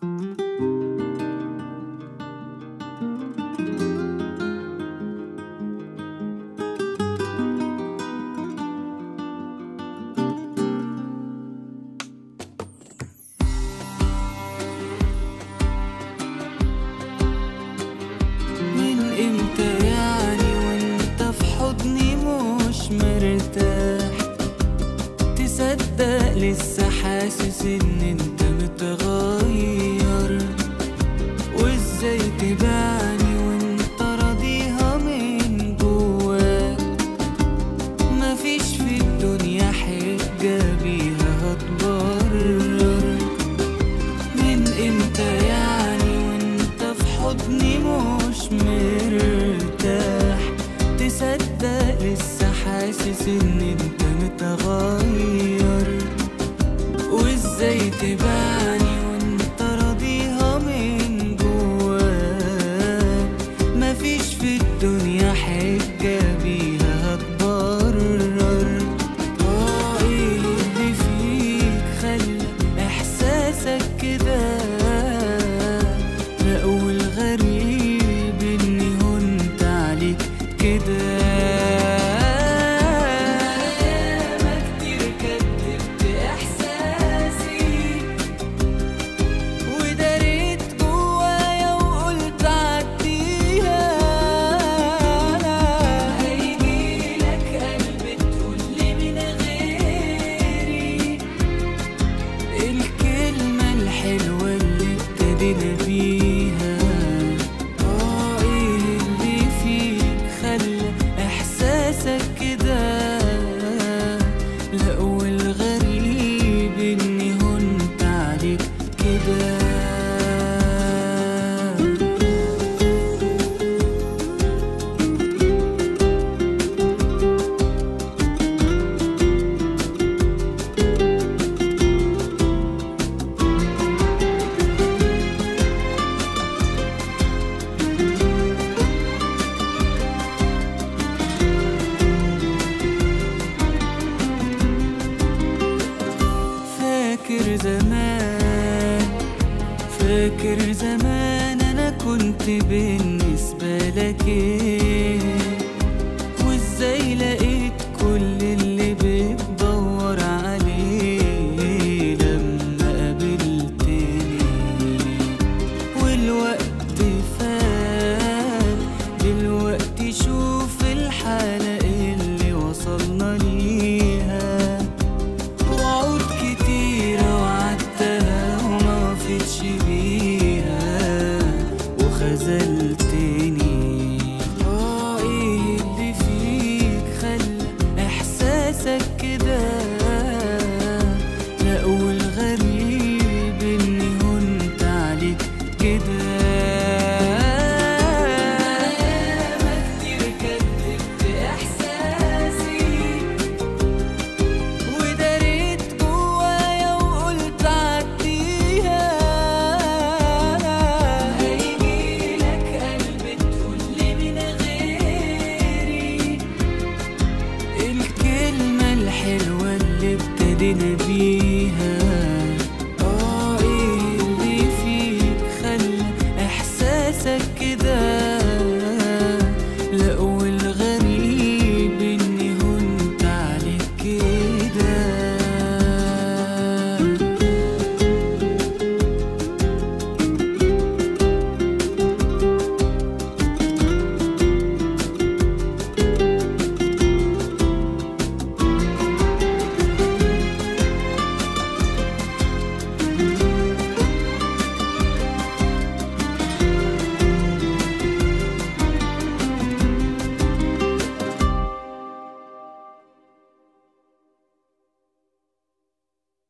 امتى يعني وانت في حضني مش مرتاح؟ تصدق لسه حاسس ان انت متغير؟ وازاي تبعني وانت راضيها من جواك؟ مفيش في الدنيا حجة بيها هتبرر. من امتى يعني وانت في حضني مش مرتاح؟ تصدق لسه حاسس ان انت متغير؟ وازاي تبعني وانت راضيها من جواك؟ مفيش في الدنيا حجة بيها هتبرر. ايه اللي فيك خلى احساسك كده؟ لا والغريب اني هنت عليك كده. ياما كتير كدبت احساسي وداريت جوايا وقلت عديها. هيجيلك قلب تقولي من غيري الكلمة الحلوة اللي ابتدينا بيها. ايه اللي فيك خلى احساسك كده؟ لا والغريب اني هنت عليك كده. فاكر زمان، فاكر زمان أنا كنت بالنسبة لك إيه؟